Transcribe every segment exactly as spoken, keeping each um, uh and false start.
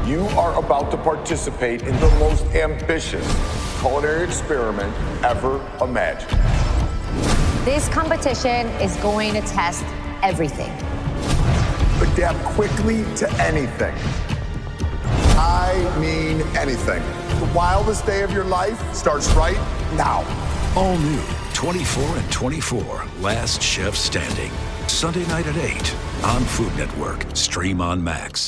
You are about to participate in the most ambitious culinary experiment ever imagined. This competition is going to test everything. Adapt quickly to anything. I mean anything. The wildest day of your life starts right now. All new twenty-four and twenty-four, Last Chef Standing. Sunday night at eight on Food Network. Stream on Max.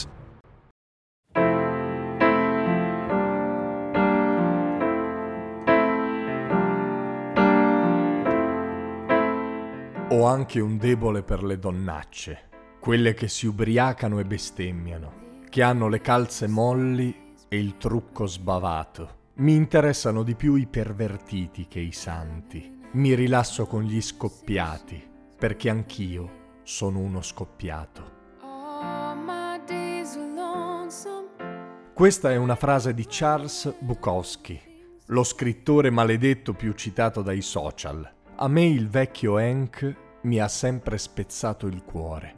Ho anche un debole per le donnacce, quelle che si ubriacano e bestemmiano, che hanno le calze molli e il trucco sbavato. Mi interessano di più i pervertiti che i santi. Mi rilasso con gli scoppiati, perché anch'io sono uno scoppiato. Questa è una frase di Charles Bukowski, lo scrittore maledetto più citato dai social. A me il vecchio Hank mi ha sempre spezzato il cuore.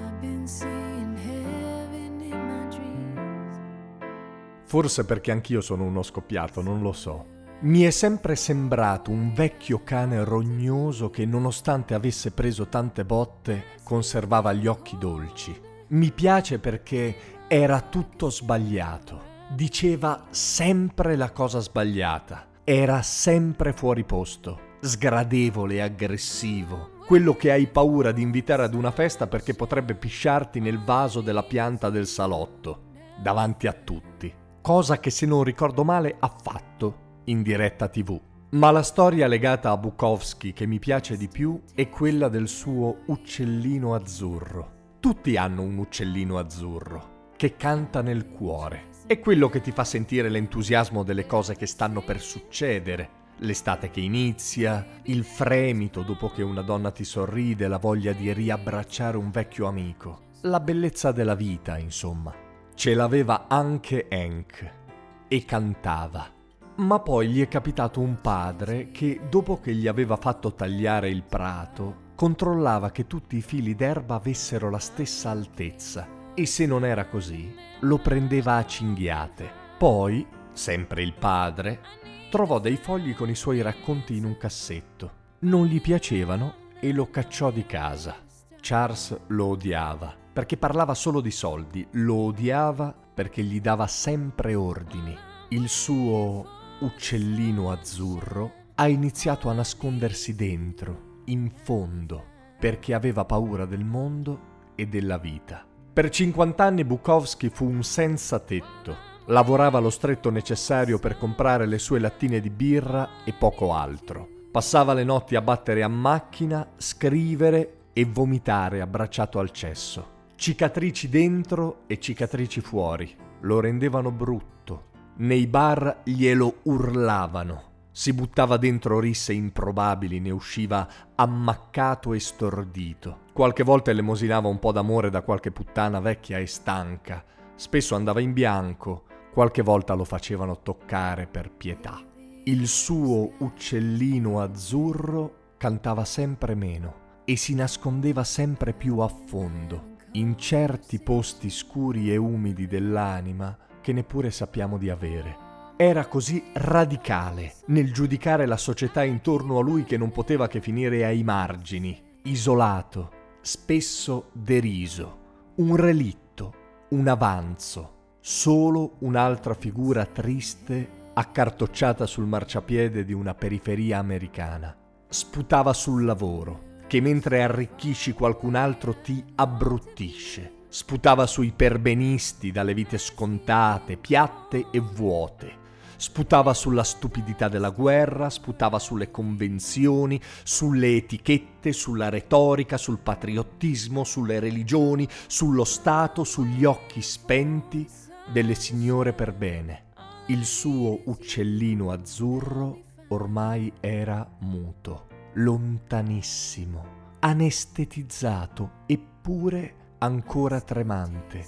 Forse perché anch'io sono uno scoppiato, non lo so. Mi è sempre sembrato un vecchio cane rognoso che, nonostante avesse preso tante botte, conservava gli occhi dolci. Mi piace perché era tutto sbagliato. Diceva sempre la cosa sbagliata. Era sempre fuori posto. Sgradevole e aggressivo, quello che hai paura di invitare ad una festa perché potrebbe pisciarti nel vaso della pianta del salotto, davanti a tutti, cosa che, se non ricordo male, ha fatto in diretta tivù. Ma la storia legata a Bukowski che mi piace di più è quella del suo uccellino azzurro. Tutti hanno un uccellino azzurro che canta nel cuore, è quello che ti fa sentire l'entusiasmo delle cose che stanno per succedere. L'estate che inizia, il fremito dopo che una donna ti sorride, la voglia di riabbracciare un vecchio amico. La bellezza della vita, insomma. Ce l'aveva anche Hank e cantava. Ma poi gli è capitato un padre che, dopo che gli aveva fatto tagliare il prato, controllava che tutti i fili d'erba avessero la stessa altezza e, se non era così, lo prendeva a cinghiate. Poi, sempre il padre, trovò dei fogli con i suoi racconti in un cassetto. Non gli piacevano e lo cacciò di casa. Charles lo odiava perché parlava solo di soldi, lo odiava perché gli dava sempre ordini. Il suo uccellino azzurro ha iniziato a nascondersi dentro, in fondo, perché aveva paura del mondo e della vita. Per cinquant'anni Bukowski fu un senza tetto. Lavorava lo stretto necessario per comprare le sue lattine di birra e poco altro. Passava le notti a battere a macchina, scrivere e vomitare abbracciato al cesso. Cicatrici dentro e cicatrici fuori. Lo rendevano brutto. Nei bar glielo urlavano. Si buttava dentro risse improbabili, ne usciva ammaccato e stordito. Qualche volta elemosinava un po' d'amore da qualche puttana vecchia e stanca. Spesso andava in bianco. Qualche volta lo facevano toccare per pietà. Il suo uccellino azzurro cantava sempre meno e si nascondeva sempre più a fondo, in certi posti scuri e umidi dell'anima che neppure sappiamo di avere. Era così radicale nel giudicare la società intorno a lui che non poteva che finire ai margini, isolato, spesso deriso, un relitto, un avanzo. Solo un'altra figura triste accartocciata sul marciapiede di una periferia americana. Sputava sul lavoro, che mentre arricchisci qualcun altro ti abbruttisce. Sputava sui perbenisti dalle vite scontate, piatte e vuote. Sputava sulla stupidità della guerra, sputava sulle convenzioni, sulle etichette, sulla retorica, sul patriottismo, sulle religioni, sullo Stato, sugli occhi spenti delle signore per bene. Il suo uccellino azzurro ormai era muto, lontanissimo, anestetizzato, eppure ancora tremante.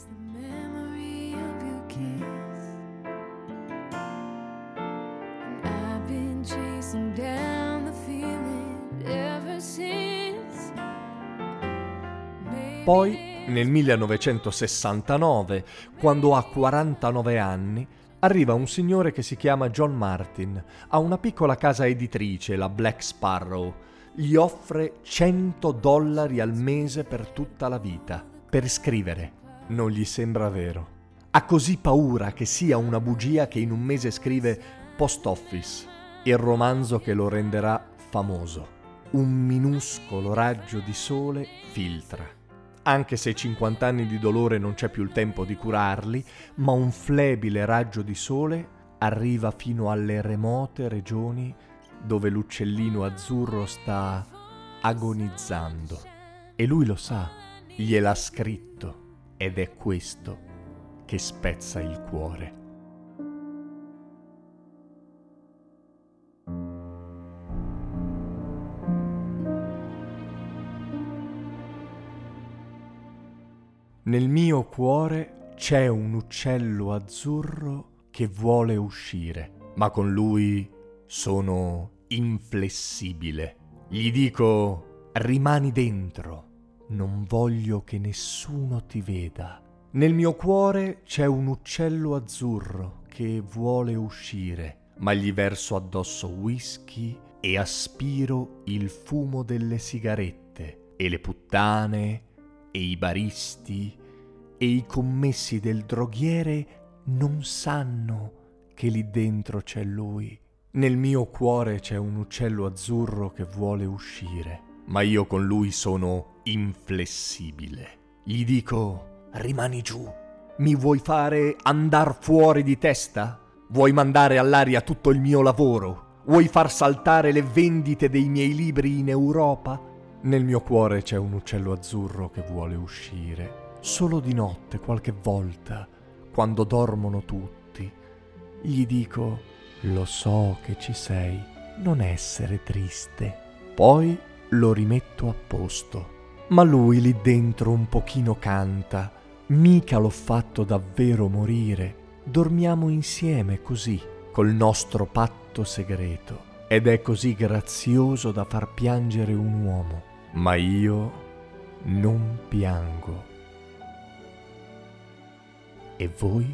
Poi Nel millenovecentosessantanove, quando ha quarantanove anni, arriva un signore che si chiama John Martin, ha una piccola casa editrice, la Black Sparrow. Gli offre cento dollari al mese per tutta la vita, per scrivere. Non gli sembra vero. Ha così paura che sia una bugia che in un mese scrive Post Office, il romanzo che lo renderà famoso. Un minuscolo raggio di sole filtra. Anche se cinquanta anni di dolore non c'è più il tempo di curarli, ma un flebile raggio di sole arriva fino alle remote regioni dove l'uccellino azzurro sta agonizzando. E lui lo sa, gliel'ha scritto, ed è questo che spezza il cuore. Nel mio cuore c'è un uccello azzurro che vuole uscire, ma con lui sono inflessibile. Gli dico: rimani dentro, non voglio che nessuno ti veda. Nel mio cuore c'è un uccello azzurro che vuole uscire, ma gli verso addosso whisky e aspiro il fumo delle sigarette e le puttane e i baristi e i commessi del droghiere non sanno che lì dentro c'è lui. Nel mio cuore c'è un uccello azzurro che vuole uscire, ma io con lui sono inflessibile. Gli dico: rimani giù. Mi vuoi fare andar fuori di testa? Vuoi mandare all'aria tutto il mio lavoro? Vuoi far saltare le vendite dei miei libri in Europa? Nel mio cuore c'è un uccello azzurro che vuole uscire, solo di notte qualche volta, quando dormono tutti. Gli dico: lo so che ci sei, non essere triste. Poi lo rimetto a posto. Ma lui lì dentro un pochino canta: mica l'ho fatto davvero morire. Dormiamo insieme così, col nostro patto segreto. Ed è così grazioso da far piangere un uomo. Ma io non piango. E voi?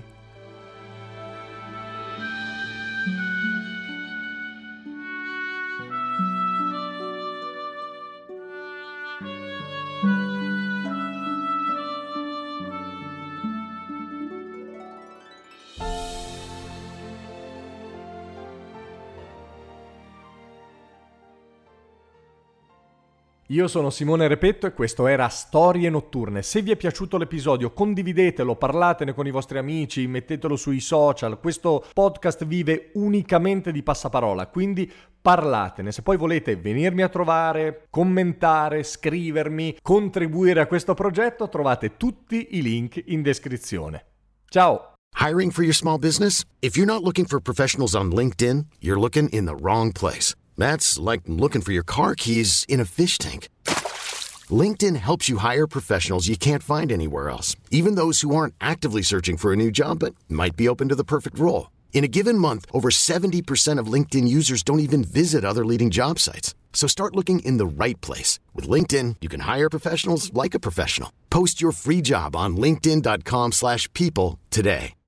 Io sono Simone Repetto e questo era Storie Notturne. Se vi è piaciuto l'episodio, condividetelo, parlatene con i vostri amici, mettetelo sui social. Questo podcast vive unicamente di passaparola, quindi parlatene. Se poi volete venirmi a trovare, commentare, scrivermi, contribuire a questo progetto, trovate tutti i link in descrizione. Ciao! Hiring for your small business? If you're not looking for professionals on LinkedIn, you're looking in the wrong place. That's like looking for your car keys in a fish tank. LinkedIn helps you hire professionals you can't find anywhere else, even those who aren't actively searching for a new job but might be open to the perfect role. In a given month, over seventy percent of LinkedIn users don't even visit other leading job sites. So start looking in the right place. With LinkedIn, you can hire professionals like a professional. Post your free job on linkedin dot com slash people today.